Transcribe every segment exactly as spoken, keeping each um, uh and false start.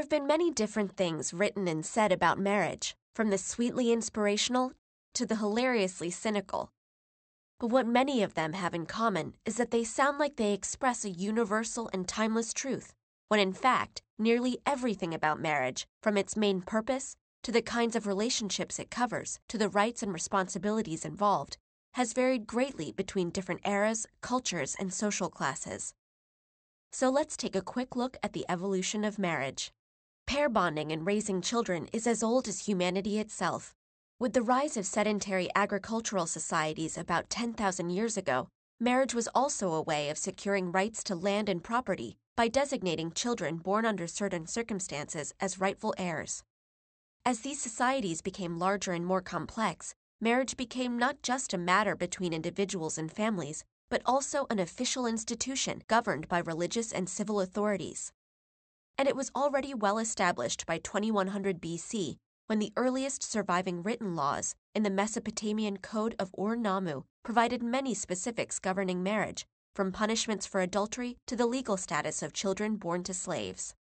have been many different things written and said about marriage, from the sweetly inspirational to the hilariously cynical. But what many of them have in common is that they sound like they express a universal and timeless truth, when in fact, nearly everything about marriage, from its main purpose to the kinds of relationships it covers to the rights and responsibilities involved, has varied greatly between different eras, cultures, and social classes. So let's take a quick look at the evolution of marriage. Pair bonding and raising children is as old as humanity itself. With the rise of sedentary agricultural societies about ten thousand years ago, marriage was also a way of securing rights to land and property by designating children born under certain circumstances as rightful heirs. As these societies became larger and more complex, marriage became not just a matter between individuals and families, but also an official institution governed by religious and civil authorities. And it was already well established by twenty-one hundred B C, when the earliest surviving written laws in the Mesopotamian Code of Ur-Nammu provided many specifics governing marriage, from punishments for adultery to the legal status of children born to slaves.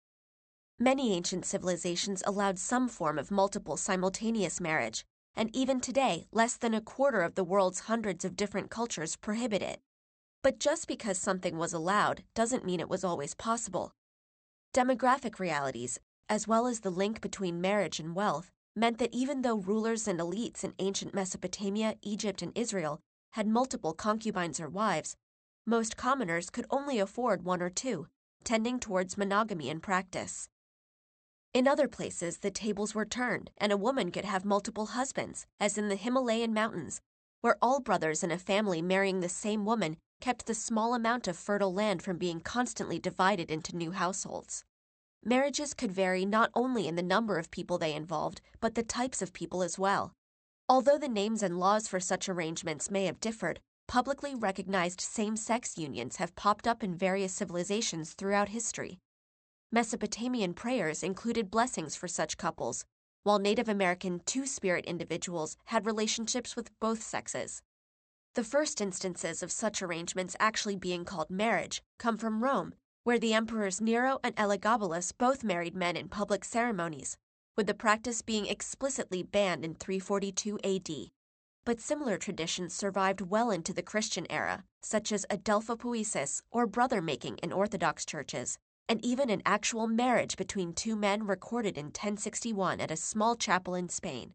Many ancient civilizations allowed some form of multiple simultaneous marriage, and even today, less than a quarter of the world's hundreds of different cultures prohibit it. But just because something was allowed doesn't mean it was always possible. Demographic realities, as well as the link between marriage and wealth, meant that even though rulers and elites in ancient Mesopotamia, Egypt, and Israel had multiple concubines or wives, most commoners could only afford one or two, tending towards monogamy in practice. In other places, the tables were turned, and a woman could have multiple husbands, as in the Himalayan mountains, where all brothers in a family marrying the same woman kept the small amount of fertile land from being constantly divided into new households. Marriages could vary not only in the number of people they involved, but the types of people as well. Although the names and laws for such arrangements may have differed, publicly recognized same-sex unions have popped up in various civilizations throughout history. Mesopotamian prayers included blessings for such couples, while Native American two-spirit individuals had relationships with both sexes. The first instances of such arrangements actually being called marriage come from Rome, where the emperors Nero and Elagabalus both married men in public ceremonies, with the practice being explicitly banned in three forty-two A D. But similar traditions survived well into the Christian era, such as adelphopoiesis or brother-making in Orthodox churches, and even an actual marriage between two men recorded in ten sixty-one at a small chapel in Spain.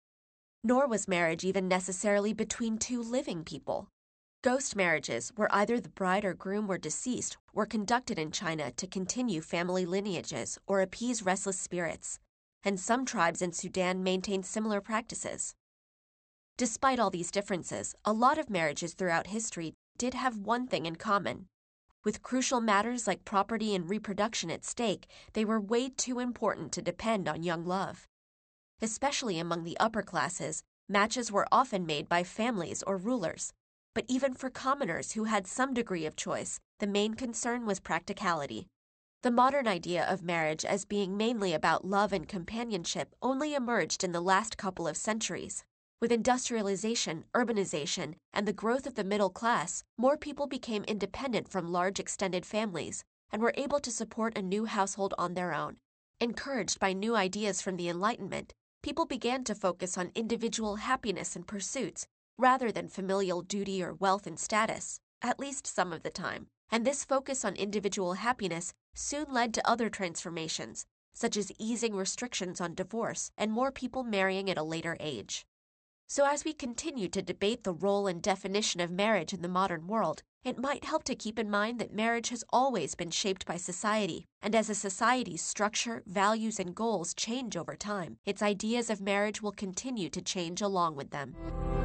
Nor was marriage even necessarily between two living people. Ghost marriages, where either the bride or groom were deceased, were conducted in China to continue family lineages or appease restless spirits, and some tribes in Sudan maintained similar practices. Despite all these differences, a lot of marriages throughout history did have one thing in common. With crucial matters like property and reproduction at stake, they were way too important to depend on young love. Especially among the upper classes, matches were often made by families or rulers. But even for commoners who had some degree of choice, the main concern was practicality. The modern idea of marriage as being mainly about love and companionship only emerged in the last couple of centuries. With industrialization, urbanization, and the growth of the middle class, more people became independent from large extended families and were able to support a new household on their own. Encouraged by new ideas from the Enlightenment, people began to focus on individual happiness and pursuits rather than familial duty or wealth and status, at least some of the time. And this focus on individual happiness soon led to other transformations, such as easing restrictions on divorce and more people marrying at a later age. So as we continue to debate the role and definition of marriage in the modern world, it might help to keep in mind that marriage has always been shaped by society, and as a society's structure, values, and goals change over time, its ideas of marriage will continue to change along with them.